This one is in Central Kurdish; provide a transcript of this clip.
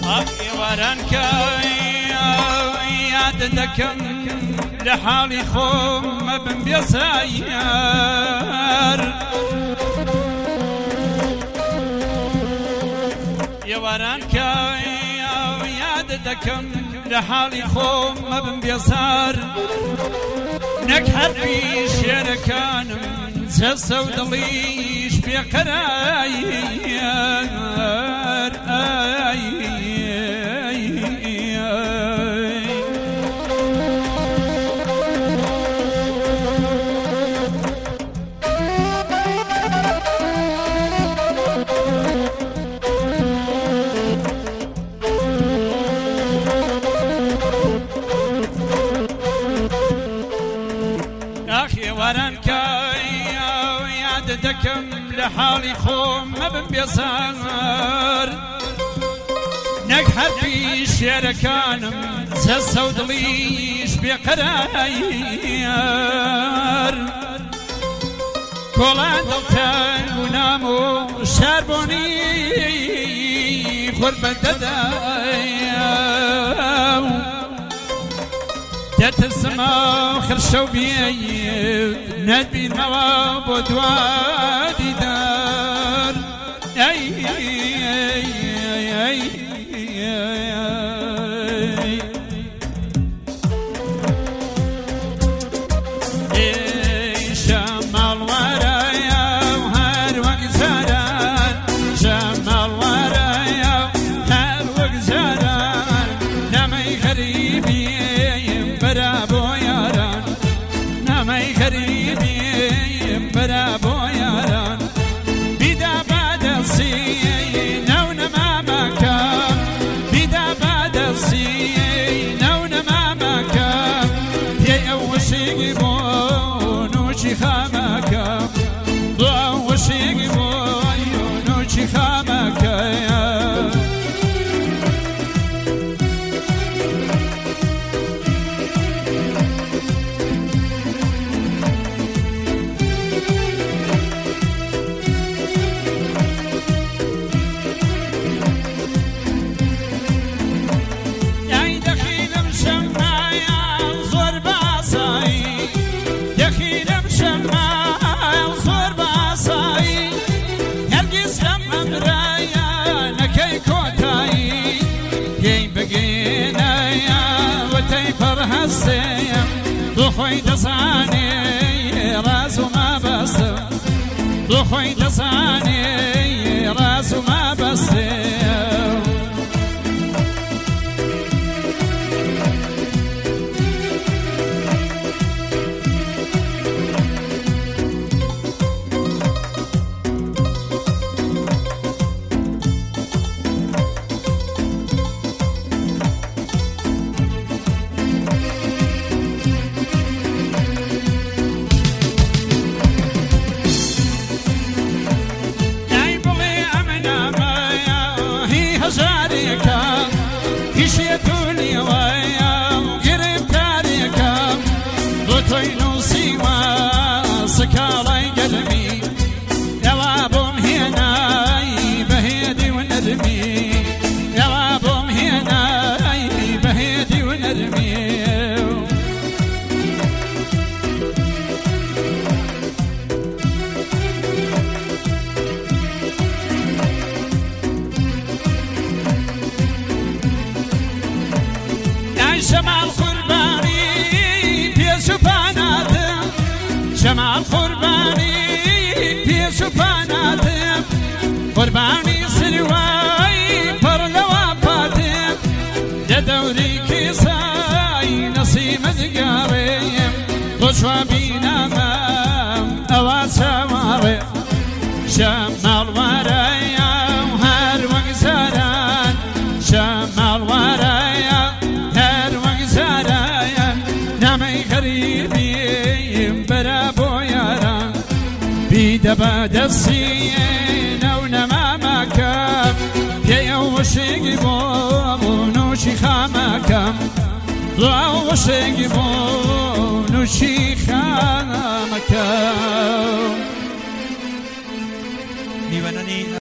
یاد دەکەم لە حاڵی خۆم مەبم بێزار ئێواران کە یاد دەکەم لە حاڵی خۆم مەبم بێزار نەک حەرفی شێرەکانم جەستە و دڵیش بێقەرار ئێواران کە یاد دەکەم لە حاڵی خۆم مەبم بێزار نەک حەرفی شێرەکانم جەستە و دڵیش بێقەرار کۆڵان دڵتەنگ و نام و شاربۆنی غوربەت دەدایا دەترسمە خرشە و بێیت نەتبینمەوە بۆ دوا دیدار شەماڵوارەیە و هەر وەک جاران شەماڵوارەیە و هەر وەک جاران نەمەی غەریبیم بەرا بۆ یاران نەمەی غەریبیم بەرا بۆ یاران بیدا بەدەستی نەو نەمامەکەم بیدا بەدەستی نەو نەمامەکەم پێی ئەو وشێکی بۆ نوچی خامەکەم بۆ ئەو وشێکی بۆ نوچی خامەکەم خۆی دەزانێ ڕاز و مەبەستە بۆ خۆی دەزانێ ڕاز و مەبەستێ تۆی نووسیوە سکاڵای گەلمی ئێوە بۆم هێنای بەهێدی و نەرمی ئێوە بۆم هێنای بەهێدی و نەرمی ئای شەماڵ قوربانی شەماڵ قوربانی پێش و پاناتم قوربانی سروای پڕ لەوە پاتم لە دەوری کیسای نەسیمت گەڕێم بۆ چوابینامەم ئەوە چاوەڕێ شەماڵوارەیە و هەر وەک جاران شەماڵوارەیە هەر وەک جاران نامەی غەریبی بەرا بۆ یاران بیدە بەدەستی نەو نەمامەکەم پێی ئەو وشێکی بۆ نوچی خامەکەم بۆ ئەو وشێکی بۆ نوچی خامەکەم